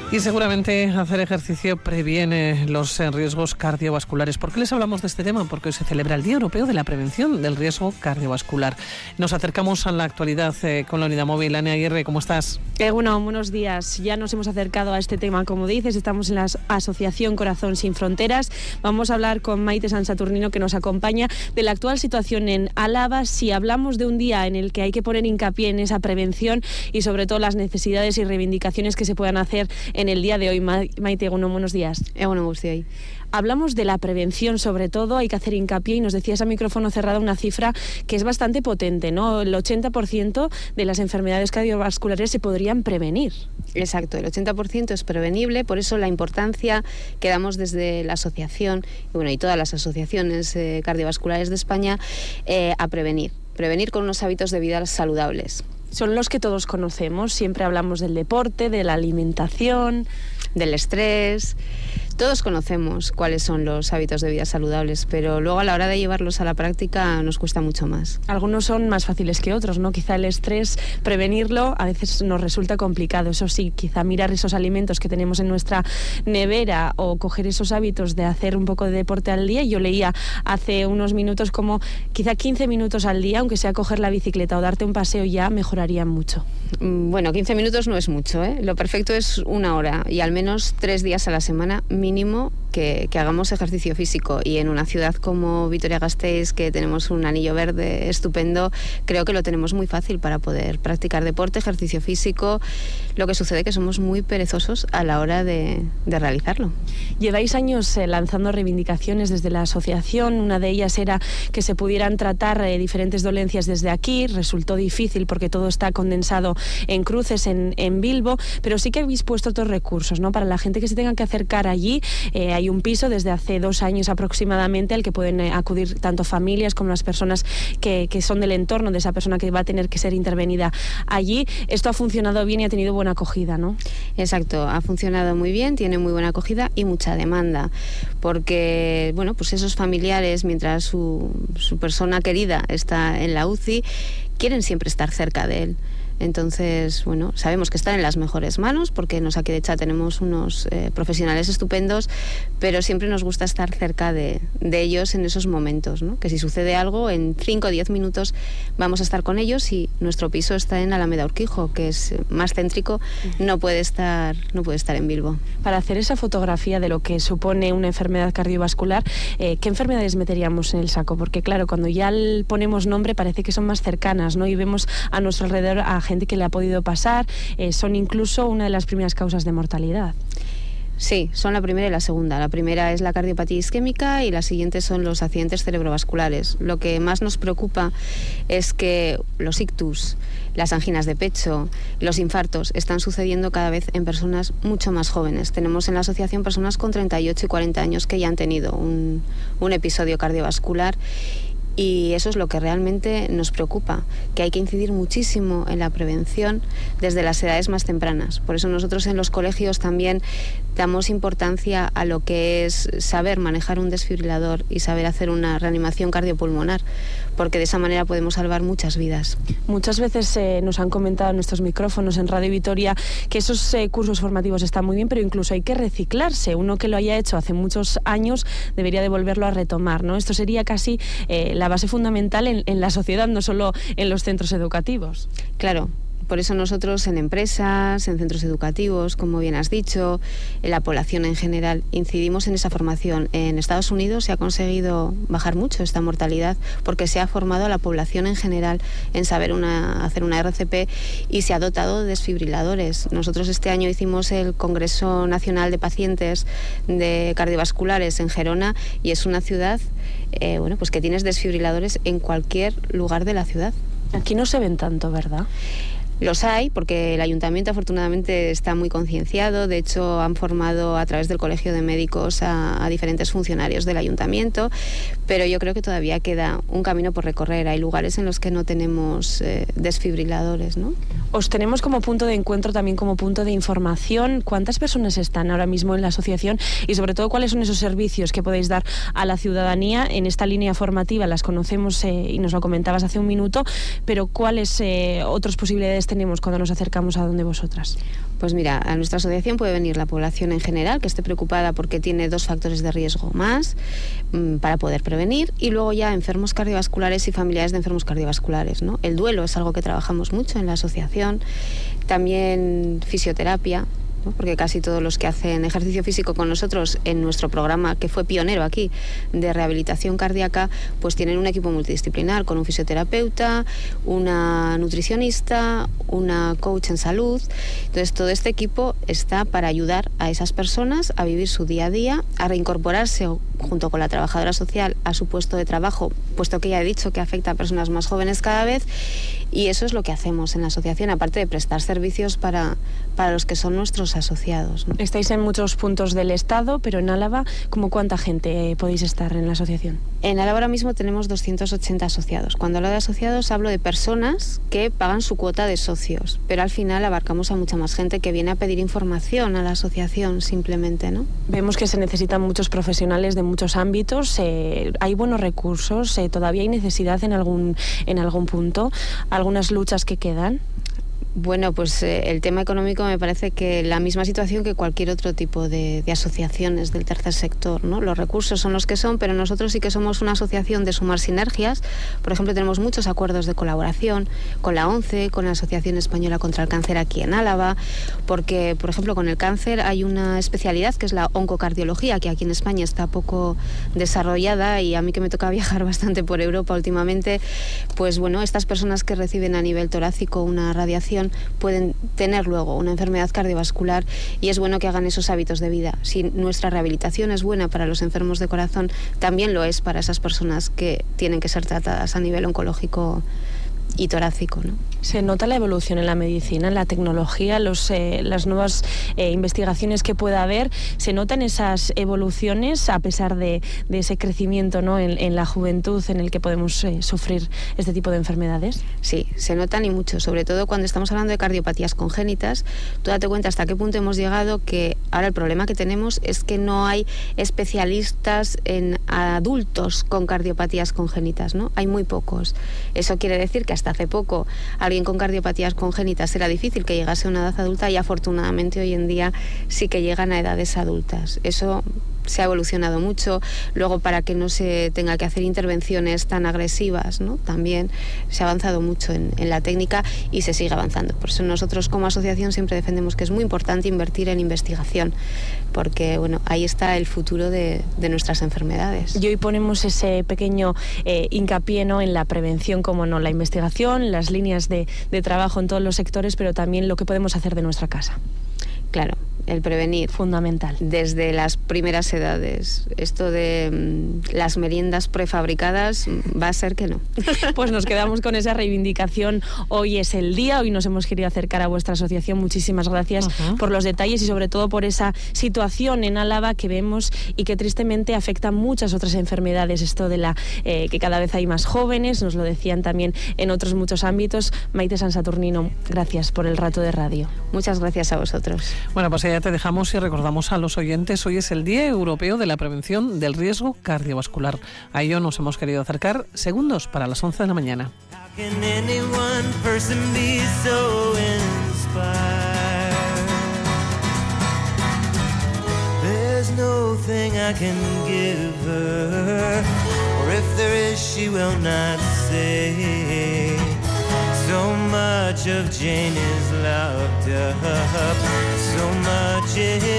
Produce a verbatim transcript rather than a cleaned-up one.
Y seguramente hacer ejercicio previene los riesgos cardiovasculares. ¿Por qué les hablamos de este tema? Porque hoy se celebra el Día Europeo de la Prevención del Riesgo Cardiovascular. Nos acercamos a la actualidad eh, con la unidad móvil. Ania Aguirre, ¿cómo estás? Eh, bueno, buenos días. Ya nos hemos acercado a este tema, como dices. Estamos en la Asociación Corazón Sin Fronteras. Vamos a hablar con Maite San Saturnino, que nos acompaña, de la actual situación en Álava. Si hablamos de un día en el que hay que poner hincapié en esa prevención y sobre todo las necesidades y reivindicaciones que se puedan hacer en el día de hoy. Maite, bueno, buenos días. Egunon guztioi. Hablamos de la prevención, sobre todo, hay que hacer hincapié, y nos decías a micrófono cerrado una cifra que es bastante potente, ¿no? El ochenta por ciento de las enfermedades cardiovasculares se podrían prevenir. Exacto, el ochenta por ciento es prevenible, por eso la importancia que damos desde la asociación, y bueno, y todas las asociaciones eh, cardiovasculares de España, eh, a prevenir. Prevenir con unos hábitos de vida saludables. Son los que todos conocemos, siempre hablamos del deporte, de la alimentación, del estrés. Todos conocemos cuáles son los hábitos de vida saludables, pero luego a la hora de llevarlos a la práctica nos cuesta mucho más. Algunos son más fáciles que otros, ¿no? Quizá el estrés, prevenirlo, a veces nos resulta complicado. Eso sí, quizá mirar esos alimentos que tenemos en nuestra nevera o coger esos hábitos de hacer un poco de deporte al día. Yo leía hace unos minutos como quizá quince minutos al día, aunque sea coger la bicicleta o darte un paseo, ya mejorarían mucho. Bueno, quince minutos no es mucho, ¿eh? Lo perfecto es una hora y al menos tres días a la semana mínimo que, que hagamos ejercicio físico, y en una ciudad como Vitoria-Gasteiz, que tenemos un anillo verde estupendo, creo que lo tenemos muy fácil para poder practicar deporte, ejercicio físico. Lo que sucede es que somos muy perezosos a la hora de, de realizarlo. Lleváis años eh, lanzando reivindicaciones desde la asociación. Una de ellas era que se pudieran tratar eh, diferentes dolencias desde aquí. Resultó difícil porque todo está condensado en Cruces, en, en Bilbo, pero sí que habéis puesto otros recursos, ¿no? Para la gente que se tenga que acercar allí. Eh, hay un piso desde hace dos años aproximadamente al que pueden eh, acudir tanto familias como las personas que, que son del entorno de esa persona que va a tener que ser intervenida allí. Esto ha funcionado bien y ha tenido buena acogida, ¿no? Exacto, ha funcionado muy bien, tiene muy buena acogida y mucha demanda, porque bueno, pues esos familiares, mientras su, su persona querida está en la U C I, quieren siempre estar cerca de él. Entonces, bueno, sabemos que están en las mejores manos, porque en Osakidetza tenemos unos eh, profesionales estupendos, pero siempre nos gusta estar cerca de, de ellos en esos momentos, ¿no? Que si sucede algo, en cinco o diez minutos vamos a estar con ellos, y nuestro piso está en Alameda Urquijo, que es más céntrico, no puede estar, no puede estar en Bilbo. Para hacer esa fotografía de lo que supone una enfermedad cardiovascular, eh, ¿qué enfermedades meteríamos en el saco? Porque claro, cuando ya ponemos nombre parece que son más cercanas, ¿no? Y vemos a nuestro alrededor a gente que le ha podido pasar, eh, son incluso una de las primeras causas de mortalidad. Sí, son la primera y la segunda. La primera es la cardiopatía isquémica y la siguiente son los accidentes cerebrovasculares. Lo que más nos preocupa es que los ictus, las anginas de pecho, los infartos están sucediendo cada vez en personas mucho más jóvenes. Tenemos en la asociación personas con treinta y ocho y cuarenta años que ya han tenido un, un episodio cardiovascular. Y eso es lo que realmente nos preocupa, que hay que incidir muchísimo en la prevención desde las edades más tempranas. Por eso nosotros en los colegios también damos importancia a lo que es saber manejar un desfibrilador y saber hacer una reanimación cardiopulmonar, porque de esa manera podemos salvar muchas vidas. Muchas veces eh, nos han comentado en nuestros micrófonos en Radio Vitoria que esos eh, cursos formativos están muy bien, pero incluso hay que reciclarse. Uno que lo haya hecho hace muchos años debería de volverlo a retomar, ¿no? Esto sería casi eh, la base fundamental en, en la sociedad, no solo en los centros educativos. Claro. Por eso nosotros en empresas, en centros educativos, como bien has dicho, en la población en general, incidimos en esa formación. En Estados Unidos se ha conseguido bajar mucho esta mortalidad porque se ha formado a la población en general en saber una, hacer una R C P, y se ha dotado de desfibriladores. Nosotros este año hicimos el Congreso Nacional de Pacientes de Cardiovasculares en Gerona, y es una ciudad eh, bueno, pues que tienes desfibriladores en cualquier lugar de la ciudad. Aquí no se ven tanto, ¿verdad? Los hay, porque el ayuntamiento afortunadamente está muy concienciado. De hecho, han formado a través del Colegio de Médicos a, a diferentes funcionarios del ayuntamiento, pero yo creo que todavía queda un camino por recorrer. Hay lugares en los que no tenemos eh, desfibriladores, ¿no? Os tenemos como punto de encuentro, también como punto de información. ¿Cuántas personas están ahora mismo en la asociación? Y sobre todo, ¿cuáles son esos servicios que podéis dar a la ciudadanía en esta línea formativa? Las conocemos eh, y nos lo comentabas hace un minuto, pero ¿cuáles eh, otras posibilidades expectativas tenemos cuando nos acercamos a donde vosotras? Pues mira, a nuestra asociación puede venir la población en general, que esté preocupada porque tiene dos factores de riesgo más mmm, para poder prevenir, y luego ya enfermos cardiovasculares y familiares de enfermos cardiovasculares, ¿no? El duelo es algo que trabajamos mucho en la asociación, también fisioterapia, porque casi todos los que hacen ejercicio físico con nosotros en nuestro programa, que fue pionero aquí, de rehabilitación cardíaca, pues tienen un equipo multidisciplinar con un fisioterapeuta, una nutricionista, una coach en salud. Entonces todo este equipo está para ayudar a esas personas a vivir su día a día, a reincorporarse junto con la trabajadora social a su puesto de trabajo, puesto que ya he dicho que afecta a personas más jóvenes cada vez, y eso es lo que hacemos en la asociación, aparte de prestar servicios para, para los que son nuestros asociados, ¿no? Estáis en muchos puntos del Estado, pero en Álava, ¿cómo cuánta gente podéis estar en la asociación? En Álava ahora mismo tenemos doscientos ochenta asociados. Cuando hablo de asociados hablo de personas que pagan su cuota de socios, pero al final abarcamos a mucha más gente que viene a pedir información a la asociación simplemente, ¿no? Vemos que se necesitan muchos profesionales de muchos ámbitos, eh, hay buenos recursos, eh, todavía hay necesidad en algún, en algún punto, algunas luchas que quedan. Bueno, pues eh, el tema económico me parece que la misma situación que cualquier otro tipo de, de asociaciones del tercer sector, ¿no? Los recursos son los que son, pero nosotros sí que somos una asociación de sumar sinergias. Por ejemplo, tenemos muchos acuerdos de colaboración con la ONCE, con la Asociación Española contra el Cáncer aquí en Álava, porque, por ejemplo, con el cáncer hay una especialidad que es la oncocardiología, que aquí en España está poco desarrollada, y a mí que me toca viajar bastante por Europa últimamente, pues bueno, estas personas que reciben a nivel torácico una radiación pueden tener luego una enfermedad cardiovascular, y es bueno que hagan esos hábitos de vida. Si nuestra rehabilitación es buena para los enfermos de corazón, también lo es para esas personas que tienen que ser tratadas a nivel oncológico y torácico, ¿no? ¿Se nota la evolución en la medicina, en la tecnología, los, eh, las nuevas eh, investigaciones que pueda haber? ¿Se notan esas evoluciones a pesar de, de ese crecimiento, ¿no? en, en la juventud en el que podemos eh, sufrir este tipo de enfermedades? Sí, se notan y mucho, sobre todo cuando estamos hablando de cardiopatías congénitas. Tú date cuenta hasta qué punto hemos llegado, que ahora el problema que tenemos es que no hay especialistas en adultos con cardiopatías congénitas, ¿no? Hay muy pocos. Eso quiere decir que hasta hace poco alguien con cardiopatías congénitas era difícil que llegase a una edad adulta, y afortunadamente hoy en día sí que llegan a edades adultas. Eso se ha evolucionado mucho. Luego, para que no se tenga que hacer intervenciones tan agresivas, ¿no? También se ha avanzado mucho en, en la técnica, y se sigue avanzando. Por eso nosotros como asociación siempre defendemos que es muy importante invertir en investigación, porque bueno, ahí está el futuro de, de nuestras enfermedades. Y hoy ponemos ese pequeño eh, hincapié, ¿no? en la prevención, como no, la investigación, las líneas de, de trabajo en todos los sectores, pero también lo que podemos hacer de nuestra casa. Claro, el prevenir. Fundamental. Desde las primeras edades. Esto de mmm, las meriendas prefabricadas va a ser que no. Pues nos quedamos con esa reivindicación. Hoy es el día, hoy nos hemos querido acercar a vuestra asociación. Muchísimas gracias uh-huh. por los detalles, y sobre todo por esa situación en Álava que vemos y que tristemente afecta a muchas otras enfermedades. Esto de la eh, que cada vez hay más jóvenes, nos lo decían también en otros muchos ámbitos. Maite San Saturnino, gracias por el rato de radio. Muchas gracias a vosotros. Bueno, pues ya te dejamos y recordamos a los oyentes, hoy es el Día Europeo de la Prevención del Riesgo Cardiovascular. A ello nos hemos querido acercar segundos para las once de la mañana. So much of Jane is locked up, so much is